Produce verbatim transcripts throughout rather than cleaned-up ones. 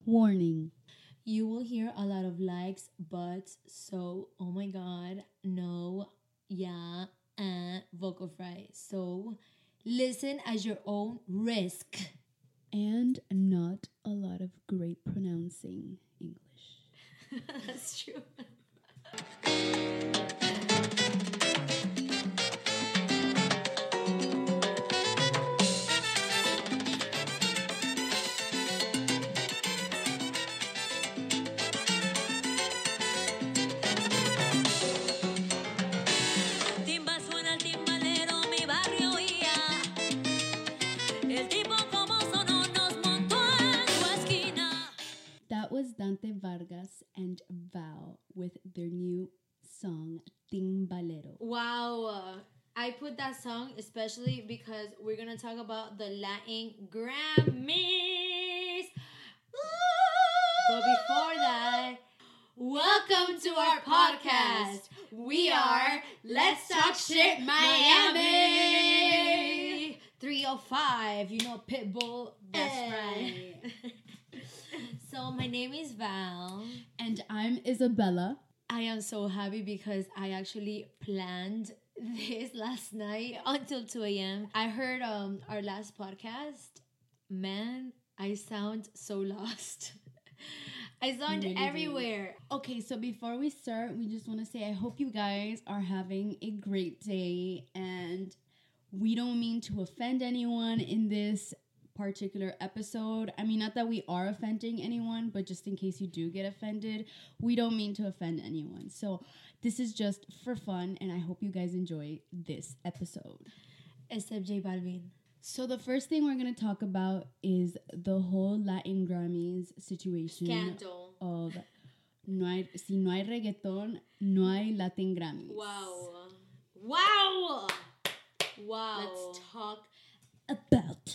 Warning. You will hear a lot of likes, but so, oh my god, no, yeah, uh, vocal fry. So, listen at your own risk. And not a lot of great pronouncing English. That's true. Timba suena el timbalero, mi barrio oía. El tipo como sonó nos montó en su esquina. That was Dante Vargas and Val with their new song Timbalero. Wow. I put that song especially because we're going to talk about the Latin Grammys. But before that, welcome to our podcast. We are Let's Talk Shit Miami. three oh five, you know, Pitbull. That's right. So my name is Val. And I'm Isabella. I am so happy because I actually planned this last night until two a.m. I heard um our last podcast. Man, I sound so lost. I sound You really do. everywhere. Okay, so before we start, we just want to say I hope you guys are having a great day, and we don't mean to offend anyone in this particular episode. I mean, not that we are offending anyone, but just in case you do get offended, we don't mean to offend anyone. So this is just for fun, and I hope you guys enjoy this episode. Except J Balvin. So the first thing we're going to talk about is the whole Latin Grammys situation Scandal. of no hay, si no hay reggaeton, no hay Latin Grammys. Wow. Wow. Wow. Let's talk about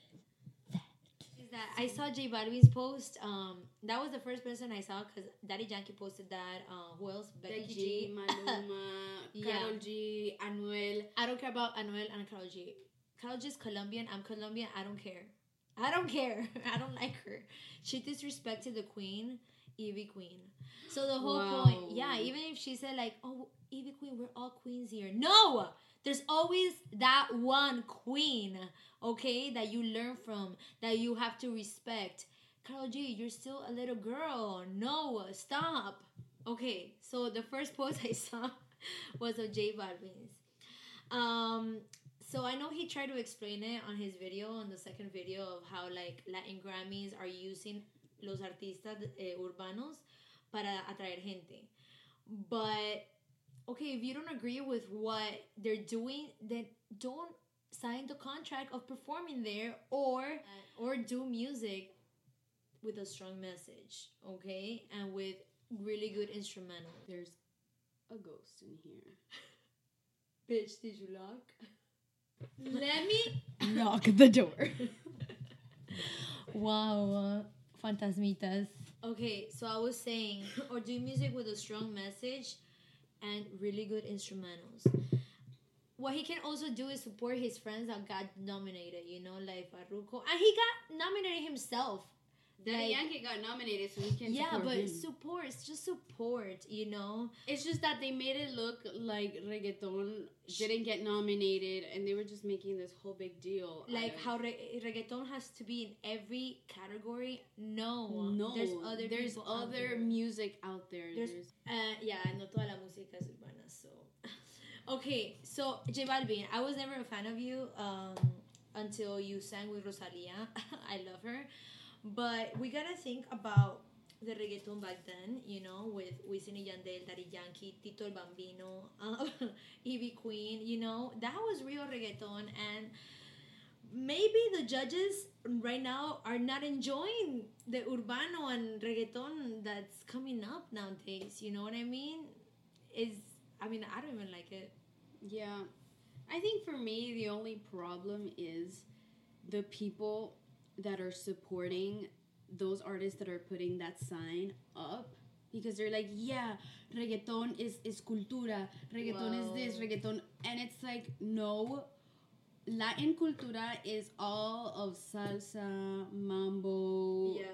Is that I saw J Balvin's post. Um, that was the first person I saw because Daddy Yankee posted that. Uh, who else? Becky, Becky G. G, Maluma, Yeah. Karol G, Anuel. I don't care about Anuel and Karol G. Karol G is Colombian. I'm Colombian. I don't care. I don't care. I don't like her. She disrespected the queen, Evie Queen. So the whole Wow. point, yeah, even if she said like, oh, Evie Queen, we're all queens here. No! There's always that one queen, okay, that you learn from, that you have to respect. Karol G, you're still a little girl. No, stop. Okay, so the first post I saw was of J Balvin's. Um, so I know he tried to explain it on his video, on the second video, of how like Latin Grammys are using los artistas eh, urbanos para atraer gente. But okay, if you don't agree with what they're doing, then don't sign the contract of performing there, or or do music with a strong message, okay, and with really good instrumental. There's a ghost in here. Bitch, did you lock? Let me Knock the door. Wow, uh, fantasmitas. Okay, so I was saying, or do music with a strong message and really good instrumentals. What he can also do is support his friends that got nominated, you know, like Farruko. And he got nominated himself. Daddy Like, Yankee got nominated, so we can yeah, support but him. support, it's just support, you know? It's just that they made it look like reggaeton didn't get nominated, and they were just making this whole big deal. out Like of- how re- reggaeton has to be in every category. No. no, There's other there's people out other there. music out there. There's, There's, uh, yeah, no toda la música es urbana, so. Okay, so J Balvin, I was never a fan of you um, until you sang with Rosalia. I love her. But we gotta think about the reggaeton back then, you know, with Wisin y Yandel, Daddy Yankee, Tito el Bambino, uh, Evie Queen, you know, that was real reggaeton. And maybe the judges right now are not enjoying the urbano and reggaeton that's coming up nowadays. You know what I mean? Is I mean I don't even like it. yeah. I think for me, the only problem is the people that are supporting those artists that are putting that sign up, because they're like, yeah, reggaeton is, is cultura, reggaeton Wow. is this, reggaeton, and it's like, no, Latin cultura is all of salsa, mambo, Yeah.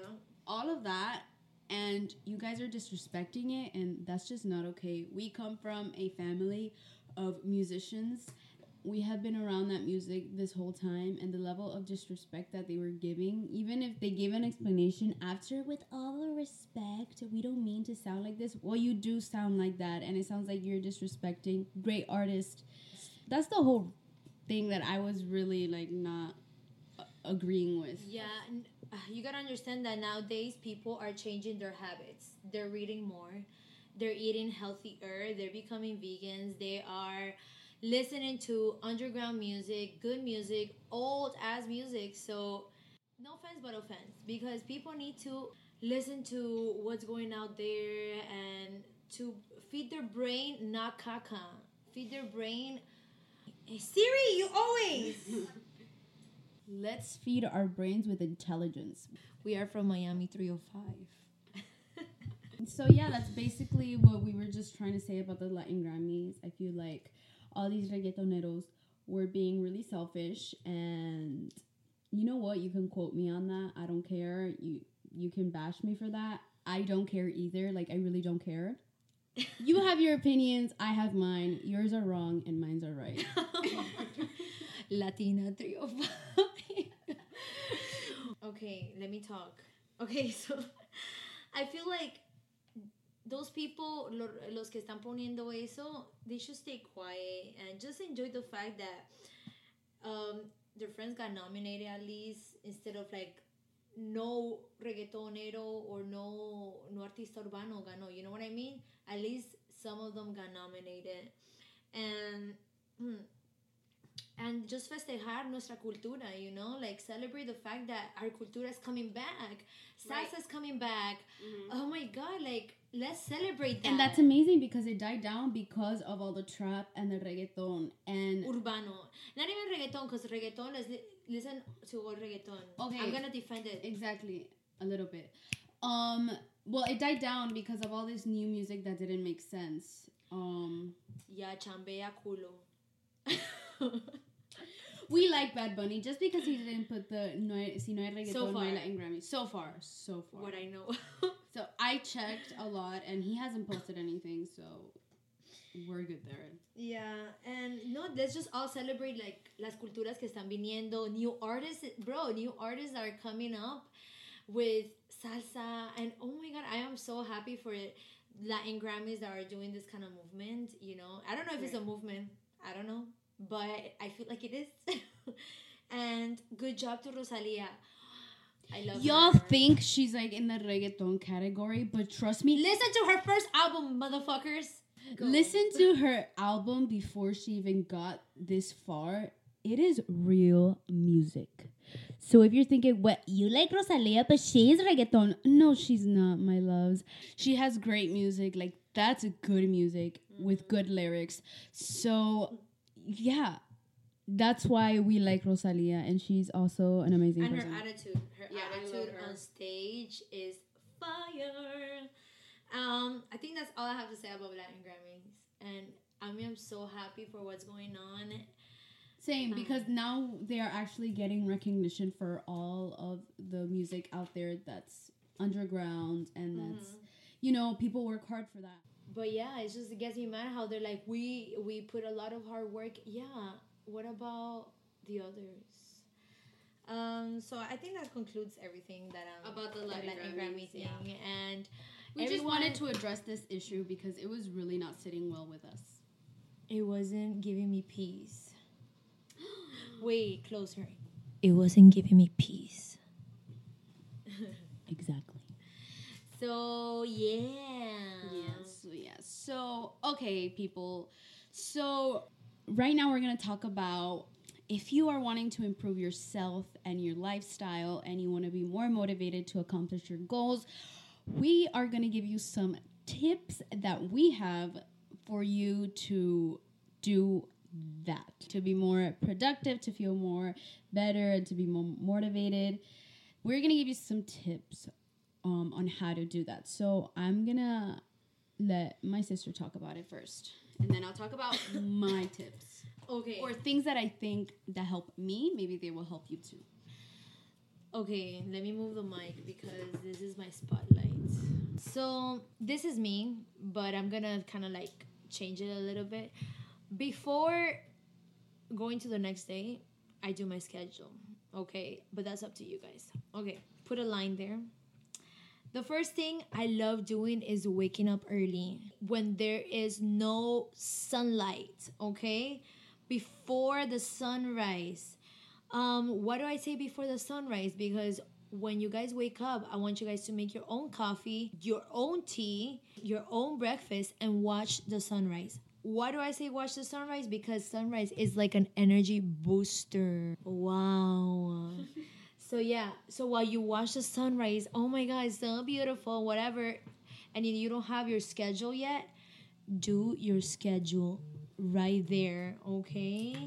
all of that, and you guys are disrespecting it, and that's just not okay. We come from a family of musicians. We have been around that music this whole time, and the level of disrespect that they were giving, even if they gave an explanation after, with all the respect, we don't mean to sound like this. Well, you do sound like that, and it sounds like you're disrespecting great artist. That's the whole thing that I was really like not uh, agreeing with. Yeah, and, uh, you gotta understand that nowadays people are changing their habits. They're reading more, they're eating healthier, they're becoming vegans, they are listening to underground music, good music, old ass music. So, no offense, but offense, because people need to listen to what's going out there and to feed their brain, not caca. Feed their brain. Hey, Siri, you always. Let's feed our brains with intelligence. We are from Miami three oh five. So yeah, that's basically what we were just trying to say about the Latin Grammys. I feel like all these reggaetoneros were being really selfish, and you know what? You can quote me on that. I don't care. You you can bash me for that. I don't care either. Like, I really don't care. You have your opinions. I have mine. Yours are wrong, and mine's are right. Latina three oh five. Okay, let me talk. Okay, so I feel like those people, lo, los que están poniendo eso, they should stay quiet and just enjoy the fact that um, their friends got nominated at least, instead of like no reggaetonero or no no artista urbano ganó. You know what I mean? At least some of them got nominated, and hmm, and just festejar nuestra cultura, you know, like celebrate the fact that our cultura is coming back, salsa Right. is coming back. Mm-hmm. Oh my god, like let's celebrate that. And that's amazing because it died down because of all the trap and the reggaeton and Urbano, not even reggaeton, because reggaeton is li- listen to all reggaeton. Okay. I'm gonna defend it. exactly a little bit. Um, well, it died down because of all this new music that didn't make sense. Um, Yeah, chambea culo. we like Bad Bunny just because he didn't put the no hay, si no hay reggaeton, So no hay far. Latin Grammy. So far, so far. What I know. So I checked a lot, and he hasn't posted anything, so we're good there. Yeah, and no, let's just all celebrate like las culturas que están viniendo. New artists, bro, new artists are coming up with salsa, and oh my god, I am so happy for it. Latin Grammys that are doing this kind of movement. You know, I don't know if it's a Right. movement. I don't know, but I feel like it is. And good job to Rosalia. I love Y'all her. think she's like in the reggaeton category, but trust me, Listen to her first album, motherfuckers. Go. listen to her album before she even got this far. It is real music. So if you're thinking, what, you like Rosalia, but she's reggaeton. No, she's not, my loves. She has great music. Like, that's good music with good lyrics. So, yeah, that's why we like Rosalia. And she's also an amazing And her person. attitude, her Yeah, I love attitude her. on stage is fire. Um, I think that's all I have to say about Latin Grammys. And I mean, I'm so happy for what's going on. Same, Um, because now they are actually getting recognition for all of the music out there that's underground and that's, Mhm. you know, people work hard for that. But yeah, it's just, it gets me mad how they're like, we we put a lot of hard work. Yeah, what about the others? Um, so I think that concludes everything that um About the that Latin Latin Grammys, Grammy thing. yeah. And We just everyone- wanted to address this issue because it was really not sitting well with us. It wasn't giving me peace. Wait, closer. It wasn't giving me peace. Exactly. So yeah. Yes, yes. So, okay, people. So, right now we're going to talk about if you are wanting to improve yourself and your lifestyle and you want to be more motivated to accomplish your goals, we are going to give you some tips that we have for you to do that, to be more productive, to feel more better, and to be more motivated. We're going to give you some tips um, on how to do that. So I'm going to let my sister talk about it first, and then I'll talk about my tips Okay. or things that I think that help me. Maybe they will help you too. Okay, let me move the mic because this is my spotlight. So this is me, but I'm gonna kind of like change it a little bit. Before going to the next day, I do my schedule. Okay, but that's up to you guys. Okay, put a line there. The first thing I love doing is waking up early when there is no sunlight. Okay, before the sunrise. Um, why do I say before the sunrise? Because when you guys wake up, I want you guys to make your own coffee, your own tea, your own breakfast, and watch the sunrise. Why do I say watch the sunrise? Because sunrise is like an energy booster. Wow. So yeah, so while you watch the sunrise, oh my God, it's so beautiful, whatever, and you don't have your schedule yet, do your schedule right there, okay?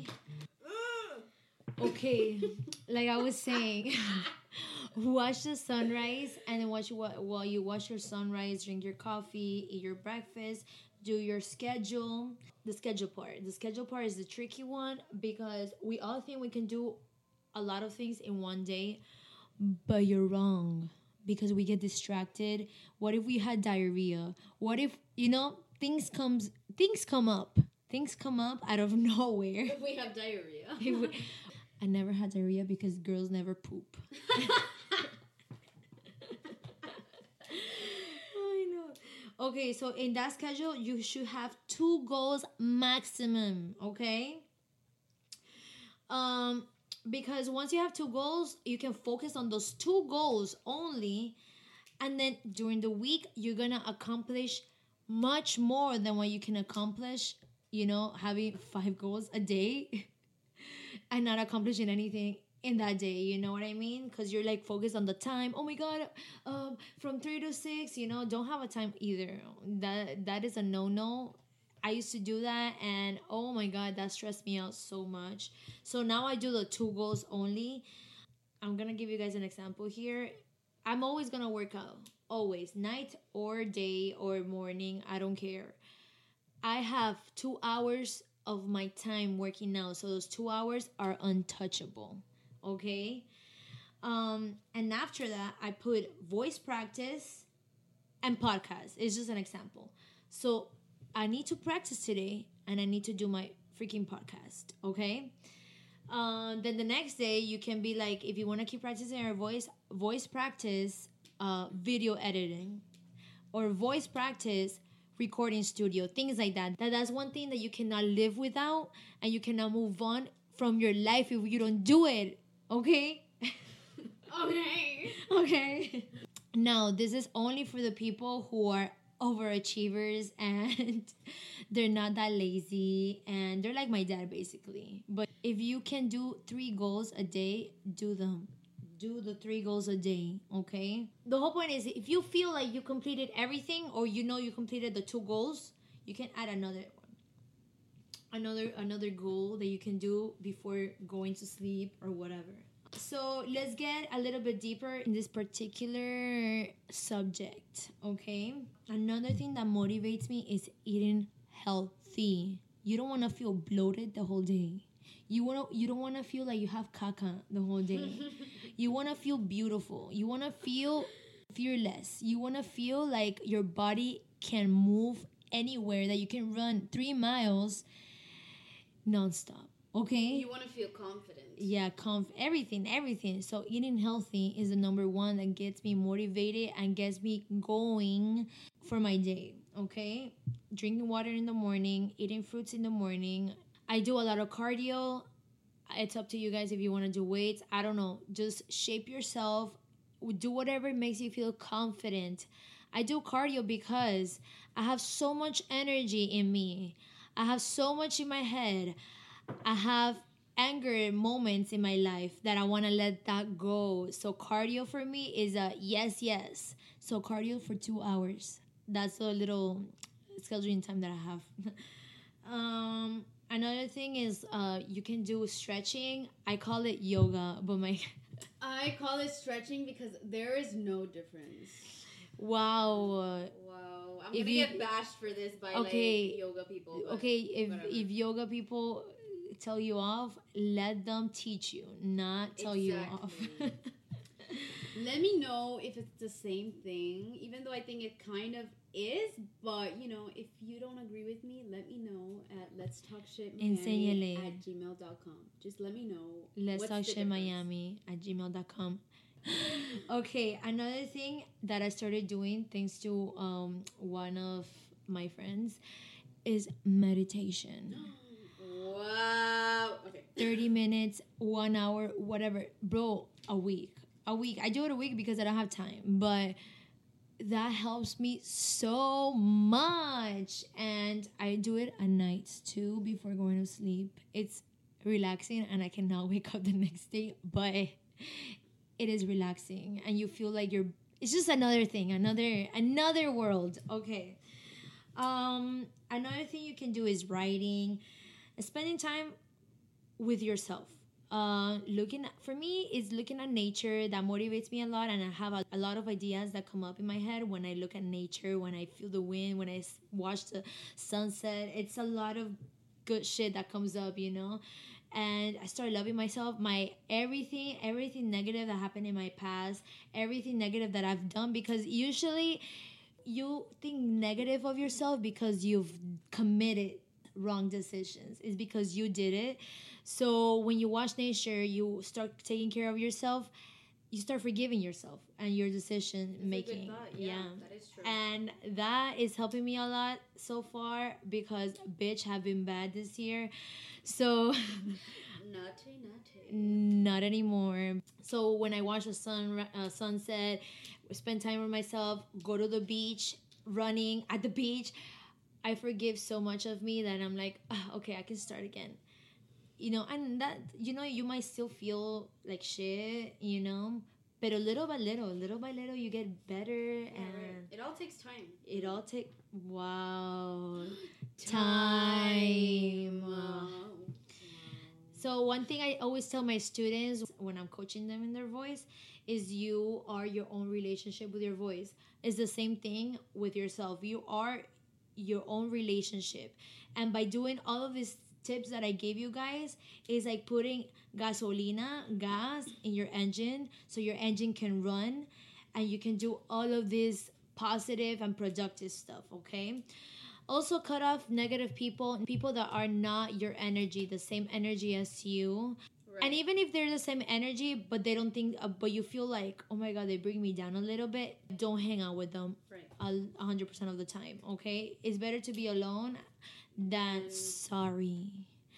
Okay, like I was saying, watch the sunrise, and then watch while you watch your sunrise, drink your coffee, eat your breakfast, do your schedule. The schedule part. The schedule part is the tricky one because we all think we can do a lot of things in one day, but you're wrong because we get distracted. What if we had diarrhea? What if, you know, things comes things come up. Things come up out of nowhere. If we have diarrhea. If we- I never had diarrhea because girls never poop. I know. Okay, so in that schedule, you should have two goals maximum, okay? Um, because once you have two goals, you can focus on those two goals only. And then during the week, you're going to accomplish much more than what you can accomplish, you know, having five goals a day. And not accomplishing anything in that day, you know what I mean? Because you're like focused on the time. Oh my God, um, from three to six, you know, don't have a time either. That that is a no-no. I used to do that, and oh my God, that stressed me out so much. So now I do the two goals only. I'm gonna give you guys an example here. I'm always gonna work out, always, night or day or morning, I don't care. I have two hours of my time working out, so those two hours are untouchable, okay? Um, and after that, I put voice practice and podcast. It's just an example. So I need to practice today, and I need to do my freaking podcast, okay? Um, then the next day, you can be like, if you want to keep practicing your voice, voice practice, uh, video editing, or voice practice, recording studio, things like that. That that's one thing that you cannot live without, and you cannot move on from your life if you don't do it. Okay? Okay. Okay. Now, this is only for the people who are overachievers and they're not that lazy and they're like my dad basically. But if you can do three goals a day, do them. Do the three goals a day, okay? The whole point is if you feel like you completed everything or you know you completed the two goals, you can add another one. Another another goal that you can do before going to sleep or whatever. So let's get a little bit deeper in this particular subject, okay? Another thing that motivates me is eating healthy. You don't want to feel bloated the whole day. You want to you don't want to feel like you have caca the whole day. You want to feel beautiful. You want to feel fearless. You want to feel like your body can move anywhere, that you can run three miles nonstop. Okay? You want to feel confident. Yeah, conf- everything, everything. So eating healthy is the number one that gets me motivated and gets me going for my day. Okay? Drinking water in the morning, eating fruits in the morning. I do a lot of cardio. It's up to you guys if you want to do weights. I don't know. Just shape yourself. Do whatever makes you feel confident. I do cardio because I have so much energy in me. I have so much in my head. I have anger moments in my life that I want to let that go. So cardio for me is a yes, yes. So cardio for two hours. That's a little scheduling time that I have. um... Another thing is uh, you can do stretching. I call it yoga, but my... I call it stretching because there is no difference. Wow. Wow. I'm If going to you- get bashed for this by Okay. like yoga people. but Okay, if whatever. if yoga people tell you off, let them teach you, not tell you off. Exactly. Let me know if it's the same thing, even though I think it kind of is. But, you know, if you don't agree with me, let me know at let's talk shit Enséñale. at gmail dot com. Just let me know. Let's what's talk the shit difference. Miami at gmail dot com. Okay, another thing that I started doing thanks to um one of my friends is meditation. Wow. Okay. thirty minutes, one hour, whatever. Bro, a week. A week. I do it a week because I don't have time. But that helps me so much. And I do it at nights too before going to sleep. It's relaxing and I cannot wake up the next day. But it is relaxing. And you feel like you're... It's just another thing. Another another world. Okay. Um, another thing you can do is writing. Spending time with yourself. Uh, looking at, for me, is looking at nature that motivates me a lot, and I have a, a lot of ideas that come up in my head when I look at nature, when I feel the wind, when I s- watch the sunset. It's a lot of good shit that comes up, you know. And I started loving myself. My everything, everything negative that happened in my past, everything negative that I've done, because usually you think negative of yourself because you've committed wrong decisions. It's because you did it. So when you watch nature, you start taking care of yourself, you start forgiving yourself and your decision That's a good making. thought. Yeah, that is true. And that is helping me a lot so far because bitch have been bad this year. So Naughty, naughty. not anymore. So when I watch the sun uh, sunset, spend time with myself, go to the beach, running at the beach, I forgive so much of me that I'm like, ah, okay, I can start again. You know, and that, you know, you might still feel like shit, you know, but little by little, little by little, you get better. Yeah, And right. It all takes time. it all take, wow, Time. time. Wow. So one thing I always tell my students when I'm coaching them in their voice is you are your own relationship with your voice. It's the same thing with yourself. You are your own relationship. And by doing all of these tips that I gave you guys, is like putting gasolina, gas in your engine so your engine can run and you can do all of this positive and productive stuff, okay? Also, cut off negative people, people that are not your energy, the same energy as you. Right. And even if they're the same energy, but they don't think, uh, but you feel like, oh my God, they bring me down a little bit, don't hang out with them Right. a one hundred percent of the time, okay? It's better to be alone than And- sorry.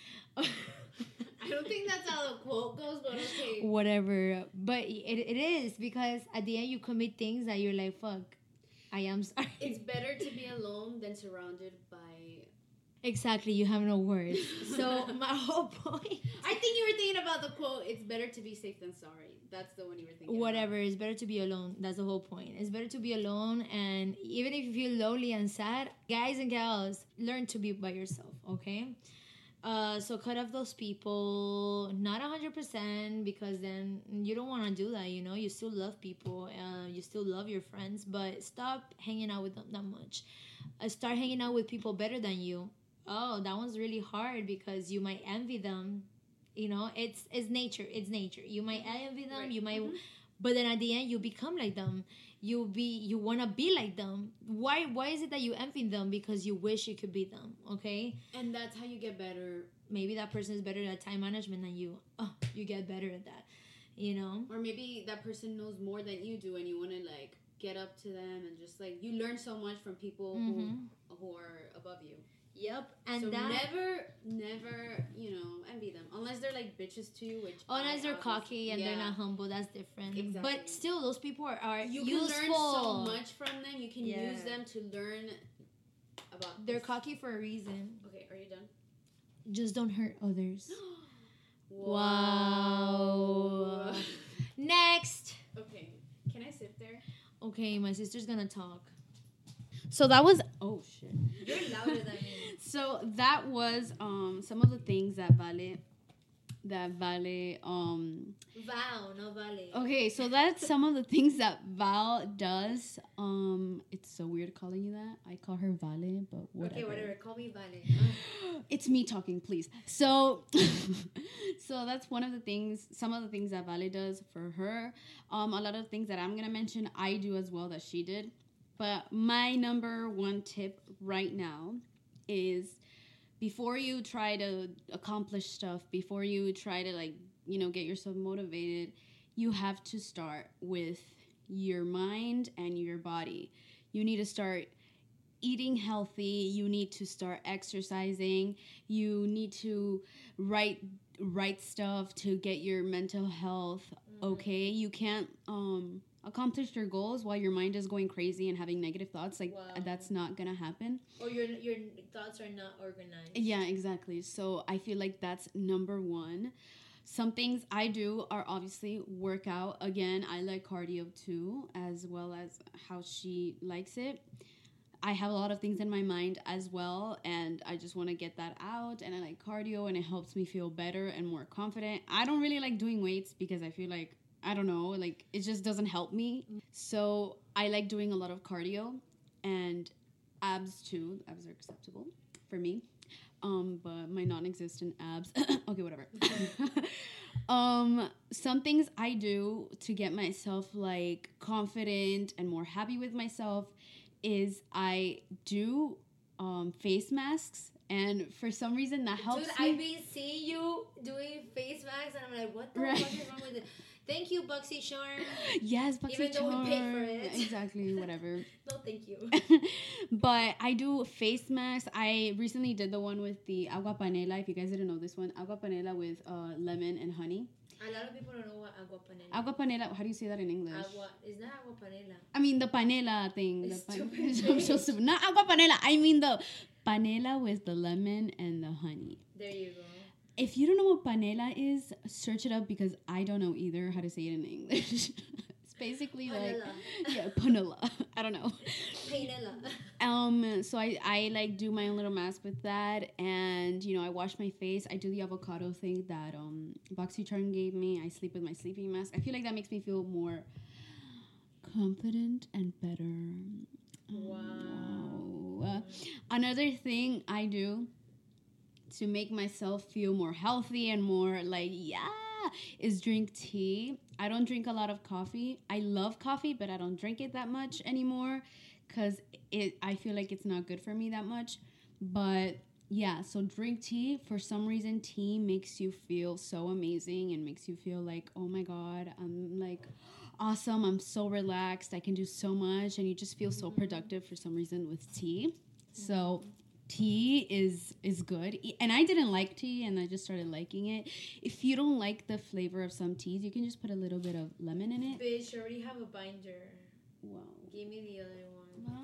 I don't think that's how the quote goes, but okay. Whatever. But it, it is, because at the end you commit things that you're like, fuck, I am sorry. It's better to be alone than surrounded by... Exactly, you have no words. So my whole point... I think you were thinking about the quote, it's better to be safe than sorry. That's the one you were thinking Whatever, it's better to be alone. That's the whole point. It's better to be alone, and even if you feel lonely and sad, guys and gals, learn to be by yourself, okay? Uh, so cut off those people, not one hundred percent, because then you don't want to do that, you know? You still love people, uh, you still love your friends, but stop hanging out with them that much. Uh, start hanging out with people better than you. Oh, that one's really hard because you might envy them. You know, it's it's nature. It's nature. You might envy them. Right. You might, Mhm. but then at the end, you become like them. You be you wanna be like them. Why why is it that you envy them? Because you wish you could be them. Okay, And that's how you get better. maybe that person is better at time management than you. Oh, you get better at that. You know. Or maybe that person knows more than you do and you want to, like, get up to them and just, like, you learn so much from people Mhm. who, who are above you. Yep. And so that never, never, you know, envy them. Unless they're, like, bitches to you, which... unless I they're obviously- cocky and they're yeah. not humble, that's different. Exactly. But still, those people are, are You useful. can learn so much from them. You can Yeah. use them to learn about... They're this. cocky for a reason. Okay, are you done? Just don't hurt others. Wow. Next. Okay, can I sit there? Okay, my sister's gonna talk. So that was... Oh, shit. You're louder than me. So that was um some of the things that Vale that Vale um Val, no Vale. okay, so that's some of the things that Val does. Um it's so weird calling you that. I call her Vale, but whatever. Okay, whatever. Call me Vale. It's me talking, please. So so that's one of the things, some of the things that Vale does for her. Um a lot of things that I'm going to mention I do as well that she did. But my number one tip right now is, before you try to accomplish stuff, before you try to, like, you know, get yourself motivated, you have to start with your mind and your body. You need to start eating healthy. You need to start exercising. You need to write write stuff to get your mental health okay. You can't um accomplish your goals while your mind is going crazy and having negative thoughts. Like, Wow. that's not gonna happen. Or your your thoughts are not organized. Yeah, exactly. So I feel like that's number one. Some things I do are obviously workout. Again, I like cardio too, as well as how she likes it. I have a lot of things in my mind as well, and I just want to get that out. And I like cardio, and it helps me feel better and more confident. I don't really like doing weights because I feel like, I don't know, like, it just doesn't help me. So I like doing a lot of cardio, and abs too. Abs are acceptable for me. Um, but my non-existent abs. Okay, whatever. um, some things I do to get myself, like, confident and more happy with myself is I do um, face masks. And for some reason that helps Dude, me. I've been seeing you doing face masks, and I'm like, what the Right. fuck is wrong with it? Thank you, Buxy Charm. Yes, Buxy Even though we paid for Charm. it. Exactly, whatever. No, thank you. But I do face masks. I recently did the one with the agua panela. If you guys didn't know this one, agua panela with uh, lemon and honey. A lot of people don't know what agua panela. Agua panela. How do you say that in English? Agua is not agua panela. I mean the panela thing. The It's pan- stupid. I'm so stupid. Not agua panela. I mean the panela with the lemon and the honey. There you go. If you don't know what panela is, search it up, because I don't know either how to say it in English. It's basically like, Panela. yeah, panela. I don't know. Panela. Um, so I, I like do my own little mask with that, and you know, I wash my face. I do the avocado thing that um BoxyCharm gave me. I sleep with my sleeping mask. I feel like that makes me feel more confident and better. Wow. Wow. Uh, another thing I do to make myself feel more healthy and more like, yeah, is drink tea. I don't drink a lot of coffee. I love coffee, but I don't drink it that much anymore because it I feel like it's not good for me that much. But yeah, so drink tea. For some reason, tea makes you feel so amazing and makes you feel like, oh my God, I'm like awesome. I'm so relaxed. I can do so much. And you just feel so productive for some reason with tea. So tea is is good. E- And I didn't like tea, and I just started liking it. If you don't like the flavor of some teas, you can just put a little bit of lemon in it. Bitch, I already have a binder. Wow. Give me the other one.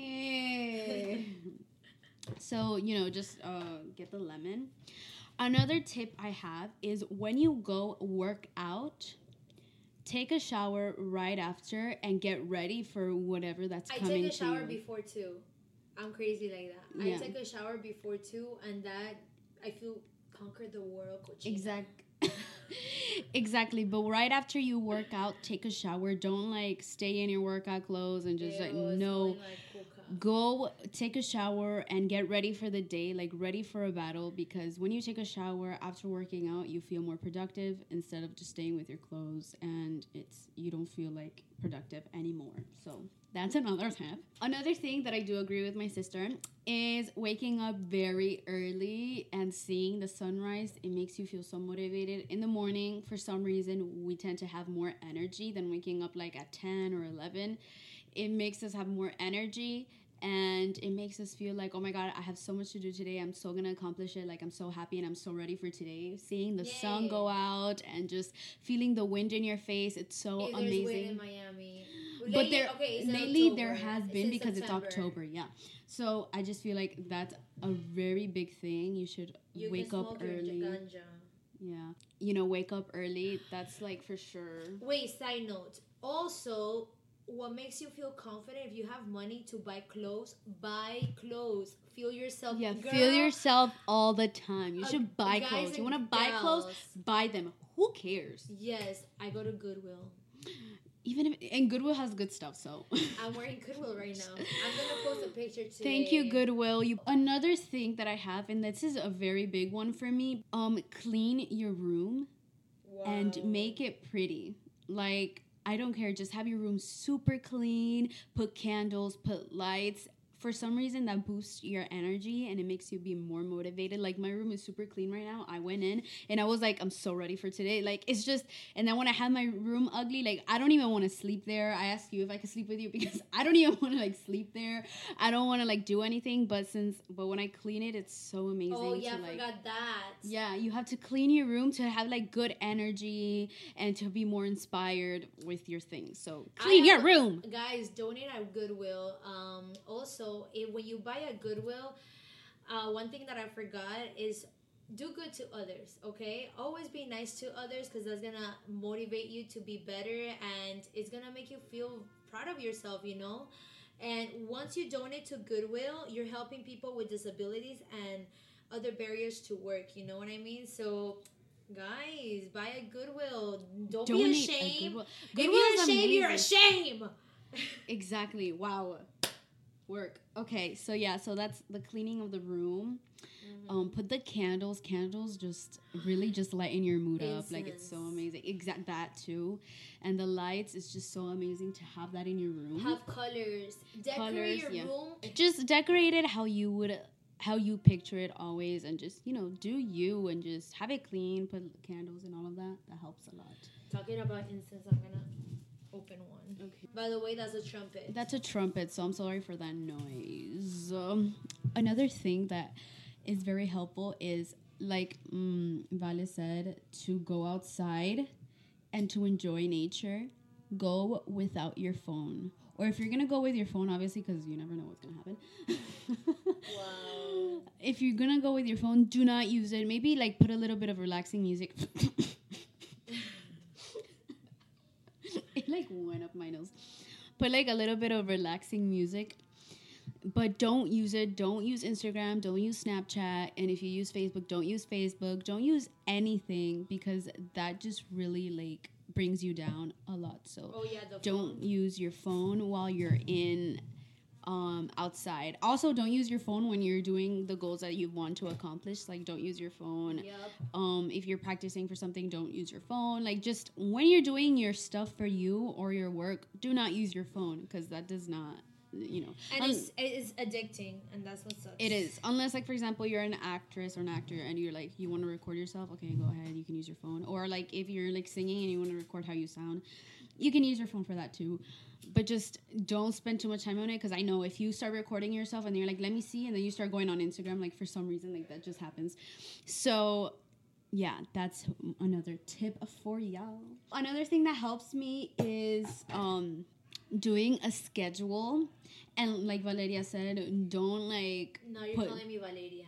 Money. So, you know, just uh, get the lemon. Another tip I have is when you go work out, take a shower right after and get ready for whatever that's I coming take a shower to you. before too. I'm crazy like that. Yeah. I take a shower before too, and that I feel conquered the world. Cochina. Exact. Exactly. But right after you work out, take a shower. Don't like stay in your workout clothes and just Ew, like it's no. smelling like coca. Go take a shower and get ready for the day, like ready for a battle, because when you take a shower after working out, you feel more productive instead of just staying with your clothes, and it's you don't feel like productive anymore. So that's another tip. Another thing that I do agree with my sister is waking up very early and seeing the sunrise. It makes you feel so motivated. In the morning, for some reason, we tend to have more energy than waking up like at ten or eleven. It makes us have more energy, and it makes us feel like, oh my God, I have so much to do today. I'm so gonna accomplish it. Like, I'm so happy and I'm so ready for today. Seeing the sun Yay. go out and just feeling the wind in your face, it's so Hey, there's wind in amazing. Miami. But Lately- there, okay, it's in lately there October. has It's been in because September. it's October, yeah. So I just feel like that's a very big thing. You should You wake can up smoke your early. ganja. Yeah, you know, wake up early. That's like for sure. Wait, side note. Also, what makes you feel confident if you have money to buy clothes, buy clothes. Feel yourself. Yeah, girl, feel yourself all the time. You uh, should buy guys clothes. You and want to buy clothes? gals. Buy them. Who cares? Yes, I go to Goodwill. Even if and Goodwill has good stuff, so I'm wearing Goodwill right now. I'm gonna post a picture today. thank you, Goodwill. You another thing that I have, and this is a very big one for me. Um, clean your room Wow. and make it pretty. Like I don't care, just have your room super clean. Put candles, put lights. For some reason, that boosts your energy and it makes you be more motivated. Like, my room is super clean right now. I went in and I was like, I'm so ready for today. Like, it's just, and then when I have my room ugly, like, I don't even want to sleep there. I asked you if I could sleep with you because I don't even want to, like, sleep there. I don't want to, like, do anything. But since, but when I clean it, it's so amazing. Oh, yeah, to, I like, forgot that. yeah, you have to clean your room to have, like, good energy and to be more inspired with your things. So, clean I your have- room. Guys, donate at Goodwill. Um, also, if, when you buy at Goodwill, uh, one thing that I forgot is do good to others, okay? Always be nice to others because that's gonna motivate you to be better and it's gonna make you feel proud of yourself, you know? And once you donate to Goodwill, you're helping people with disabilities and other barriers to work, you know what I mean? So, guys, buy a Goodwill. Don't Donate be at ashamed. Goodwill. If Goodwill you're is ashamed, you're amazing. ashamed. Exactly. Wow. Work. Okay, so yeah, so that's the cleaning of the room. Mm-hmm. Um, put the candles. Candles just really just lighten your mood up. Like, it's so Incense. amazing. Exact that too, and the lights is just so amazing to have that in your room. Have colors. Decorate Colors, your yeah. room. Just decorate it how you would, how you picture it always, and just, you know, do you and just have it clean. Put candles and all of that. That helps a lot. Talking about incense, I'm gonna open one. Okay. By the way, that's a trumpet. That's a trumpet, so I'm sorry for that noise. Um, another thing that is very helpful is, like um, Vale said, to go outside and to enjoy nature. Go without your phone. Or if you're going to go with your phone, obviously, because you never know what's going to happen. Wow. If you're going to go with your phone, do not use it. Maybe, like, put a little bit of relaxing music. It, like, went up my nose. Put, like, a little bit of relaxing music. But don't use it. Don't use Instagram. Don't use Snapchat. And if you use Facebook, don't use Facebook. Don't use anything because that just really, like, brings you down a lot. So Oh yeah, the don't phone. use your phone while you're in um outside. Also, don't use your phone when you're doing the goals that you want to accomplish. Like, don't use your phone. Yep. Um if you're practicing for something, don't use your phone. Like, just when you're doing your stuff for you or your work, do not use your phone because that does not, you know, And um, it's it's addicting, and that's what sucks. it is. Unless, like, for example, you're an actress or an actor and you're like, you want to record yourself, okay, go ahead, you can use your phone. Or, like, if you're, like, singing and you want to record how you sound, you can use your phone for that too. But just don't spend too much time on it, because I know if you start recording yourself and you're like, let me see, and then you start going on Instagram, like, for some reason, like, that just happens. So yeah, that's another tip for y'all. Another thing that helps me is um doing a schedule. And like Valeria said, don't, like, Now you're put calling me Valeria.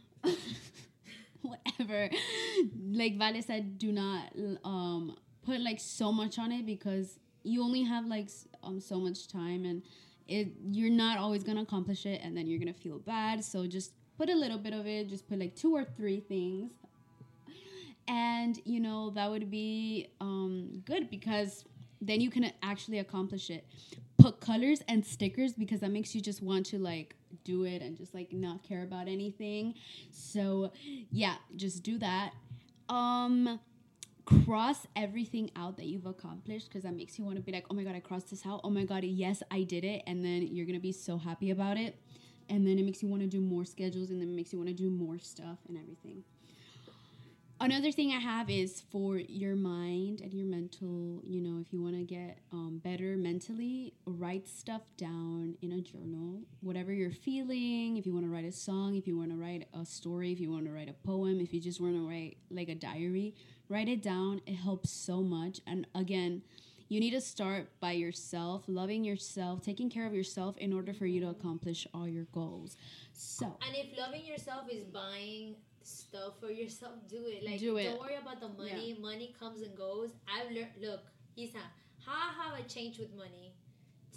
whatever. Like Vale said, do not um put, like, so much on it, because you only have, like, s- um so much time, and it you're not always gonna accomplish it, and then you're gonna feel bad. So just put a little bit of it. Just put, like, two or three things, and you know that would be um good, because then you can actually accomplish it. Put colors and stickers, because that makes you just want to, like, do it and just, like, not care about anything. So yeah, just do that. Um cross everything out that you've accomplished, because that makes you want to be like, oh my god, I crossed this out, oh my god, yes, I did it. And then you're gonna be so happy about it, and then it makes you want to do more schedules, and then it makes you want to do more stuff and everything. Another thing I have is for your mind and your mental, you know, if you want to get um, better mentally, write stuff down in a journal. Whatever you're feeling, if you want to write a song, if you want to write a story, if you want to write a poem, if you just want to write, like, a diary, write it down. It helps so much. And again, you need to start by yourself, loving yourself, taking care of yourself in order for you to accomplish all your goals. So, And if loving yourself is buying stuff for yourself, do it. Like, Do it. don't worry about the money. Money comes and goes. I've learned. Look, Isa, how have I changed with money?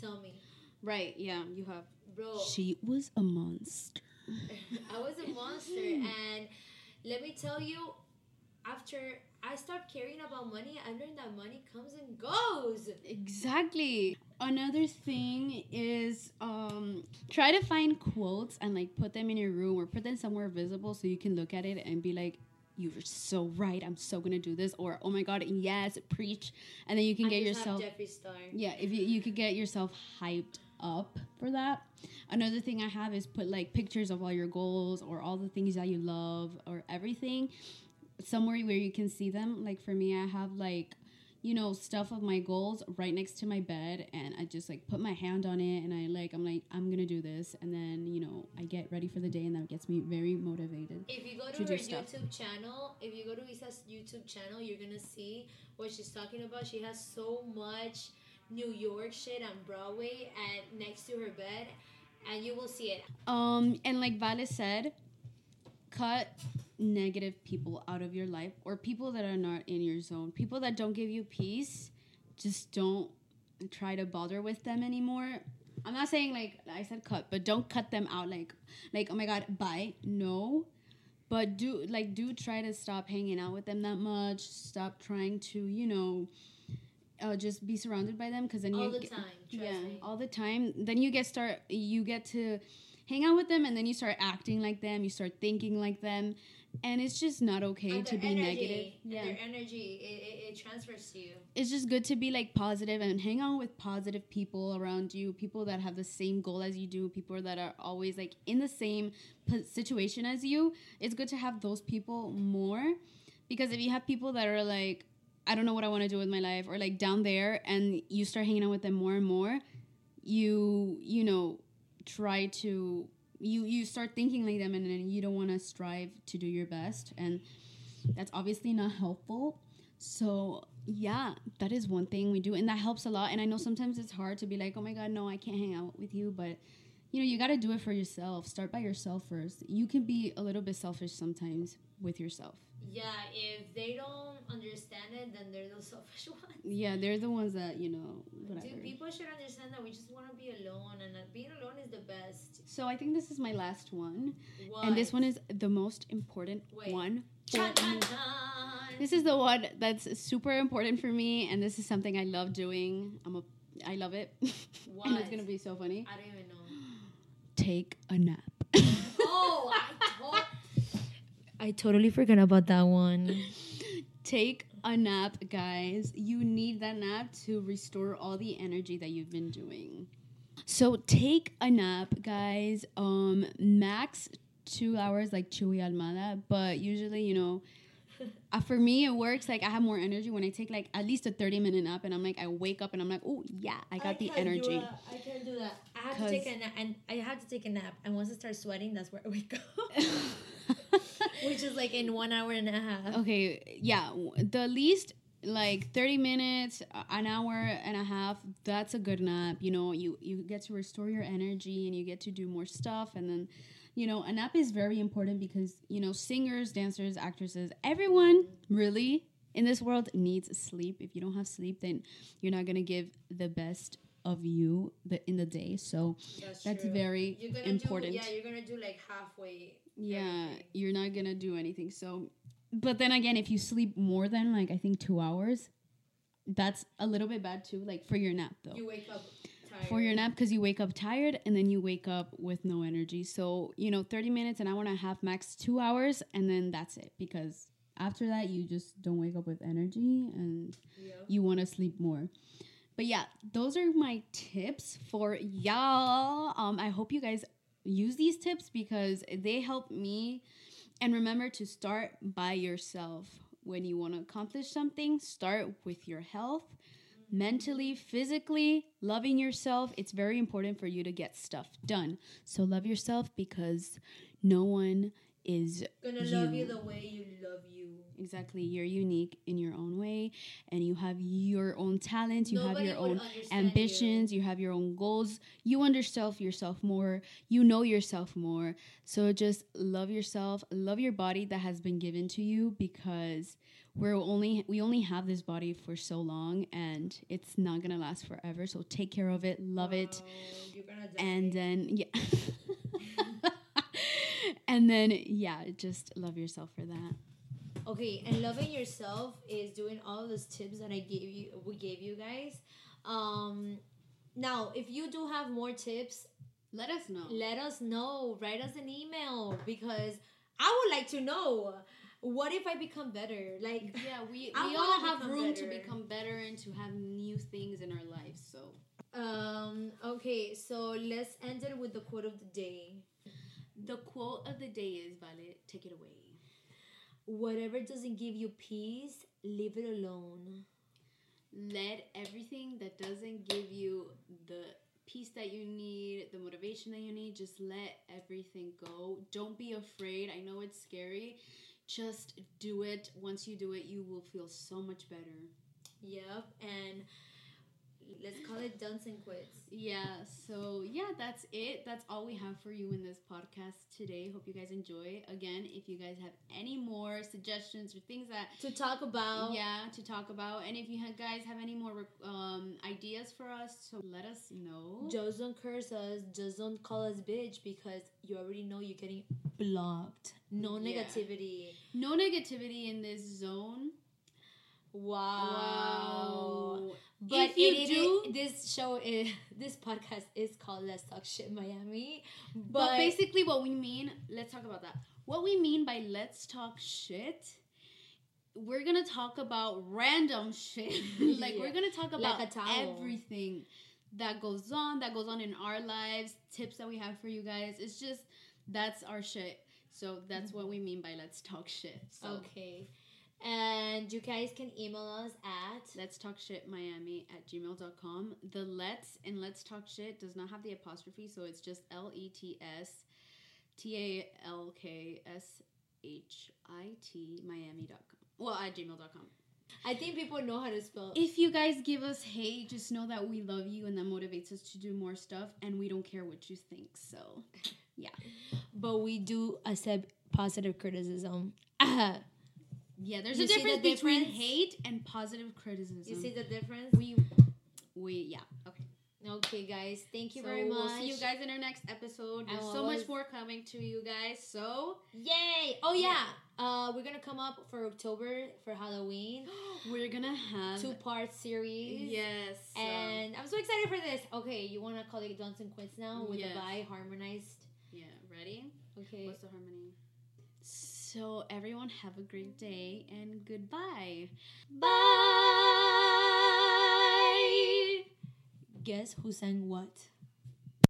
Tell me. Right, yeah, you have. Bro. She was a monster. I was a monster. And let me tell you, after I stopped caring about money, I learned that money comes and goes. Exactly. Another thing is um try to find quotes and like put them in your room or put them somewhere visible so you can look at it and be like, you're so right, I'm so gonna do this, or oh my god, yes, preach. And then you can I get just yourself have Jeffree Star. yeah, if you, you could get yourself hyped up for that. Another thing I have is put like pictures of all your goals or all the things that you love or everything somewhere where you can see them. Like for me, I have like, you know, stuff of my goals right next to my bed, and I just like put my hand on it and I like I'm like I'm gonna do this, and then you know I get ready for the day, and that gets me very motivated. If you go to, to her do stuff. YouTube channel, if you go to Isa's YouTube channel, you're gonna see what she's talking about. She has so much New York shit on Broadway and next to her bed, and you will see it. Um, and like Vale said, cut negative people out of your life or people that are not in your zone. People that don't give you peace, just don't try to bother with them anymore. I'm not saying like I said cut, but don't cut them out like like oh my god, bye. No. But do like do try to stop hanging out with them that much. Stop trying to, you know, uh, just be surrounded by them, because then all you the get, time. Trust yeah, me. all the time. Then you get start you get to hang out with them, and then you start acting like them. You start thinking like them, and it's just not okay And to their be energy, negative. and Yeah, their energy, it, it, it transfers to you. it's just good to be like positive and hang out with positive people around you, people that have the same goal as you do, people that are always like in the same p- situation as you. It's good to have those people more, because if you have people that are like, I don't know what I want to do with my life, or like down there, and you start hanging out with them more and more, you you know try to you you start thinking like them, and then you don't want to strive to do your best, and that's obviously not helpful. So yeah, that is one thing we do, and that helps a lot. And I know sometimes it's hard to be like, oh my god, no, I can't hang out with you, but you know, you got to do it for yourself. Start by yourself first. You can be a little bit selfish sometimes with yourself. Yeah, if they don't understand it, then they're the selfish ones. Yeah, they're the ones that, you know, whatever. Dude, people should understand that we just want to be alone, and that being alone is the best. So I think this is my last one. What? And this one is the most important Wait. one. Dun, dun, dun. This is the one that's super important for me, and this is something I love doing. I'm a, I love it. What? And it's gonna be so funny. I don't even know. Take a nap. Oh, I, to- I totally forgot about that one. Take a nap, guys. You need that nap to restore all the energy that you've been doing. So take a nap, guys. Um, max two hours, like Chuy Almada. But usually, you know, uh, for me, it works. Like I have more energy when I take like at least a thirty minute nap, and I'm like, I wake up and I'm like, oh yeah, I got I the can't energy. Do that. I can't do that. I have to 'Cause- take a nap, and I have to take a nap. And once I start sweating, that's where I wake up. Which is like in one hour and a half. Okay, yeah, w- the least like thirty minutes, uh, an hour and a half, that's a good nap. You know, you you get to restore your energy and you get to do more stuff. And then, you know, a nap is very important because, you know, singers, dancers, actresses, everyone really in this world needs sleep. If you don't have sleep, then you're not going to give the best of you the, in the day. So That's, that's true. very You're gonna important. Do, yeah, you're gonna do like halfway. Yeah, everything. you're not gonna do anything. So, but then again, if you sleep more than like I think two hours, that's a little bit bad too. Like for your nap though. You wake up tired. For your nap, because you wake up tired and then you wake up with no energy. So you know, thirty minutes, an hour and a half, max two hours, and then that's it. Because after that, you just don't wake up with energy and Yeah. you want to sleep more. But yeah, those are my tips for y'all. Um, I hope you guys use these tips because they help me. And remember to start by yourself. When you want to accomplish something, start with your health, mentally, physically, loving yourself. It's very important for you to get stuff done. So love yourself because no one is Gonna you. love you the way you love you. exactly. You're unique in your own way, and you have your own talents. You Nobody have your would own understand ambitions. you. You. have your own goals. You understand yourself more. You know yourself more. So just love yourself. Love your body that has been given to you, because we're only we only have this body for so long, and it's not gonna last forever. So take care of it. Love it. Oh, you're gonna die. And then yeah. And then yeah, just love yourself for that. Okay, and loving yourself is doing all of those tips that I gave you. We gave you guys. Um, now, if you do have more tips, Let us know. let us know. Write us an email, because I would like to know. What if I become better? Like, Yeah, we, I we wanna all have become room to better. become better and to have new things in our lives. So um, okay, so let's end it with the quote of the day. the quote of the day is, Vale, take it away. Whatever doesn't give you peace, leave it alone. Let everything that doesn't give you the peace that you need, the motivation that you need, just let everything go. Don't be afraid. I know it's scary. Just do it. Once you do it, you will feel so much better. Yep, and let's call it Duns and Quits. Yeah, so yeah, that's it. That's all we have for you in this podcast today. Hope you guys enjoy. Again, if you guys have any more suggestions or things that To talk about. yeah to talk about, and if you ha- guys have any more um ideas for us, so let us know. Just don't curse us. Just don't call us bitch, because you already know you're getting blocked. No Yeah. negativity. No negativity in this zone. Wow. Wow. But If you it, do- it- this show is this podcast is called Let's Talk Shit Miami. But, But, basically, what we mean, let's talk about that. What we mean by let's talk shit, we're gonna talk about random shit. Like, Yeah. we're gonna talk Like about a towel. everything that goes on, that goes on in our lives, tips that we have for you guys. It's just, that's our shit. So that's what we mean by let's talk shit. So okay. And you guys can email us at let's talk shit miami at gmail dot com. The let's in let's talk shit does not have the apostrophe, so it's just L E T S T A L K S H I T Miami dot com. Well, at gmail dot com. I think people know how to spell. If you guys give us hate, just know that we love you and that motivates us to do more stuff, and we don't care what you think. So, yeah. But we do accept positive criticism. Yeah, there's You a see difference the between difference? hate and positive criticism. You see the difference? we we yeah, okay. Okay, guys. Thank you So very much. we'll see you guys in our next episode. There's And so what much was- more coming to you guys. So Yay! Oh yeah. Uh, we're gonna come up for October for Halloween. we're gonna have Two part series. yes, so- And I'm so excited for this. Okay, you wanna call it Duns and Quits now with Yes. the Vi harmonized? yeah, ready? Okay. What's the harmony? So everyone have a great day and goodbye. Bye. Guess who sang what?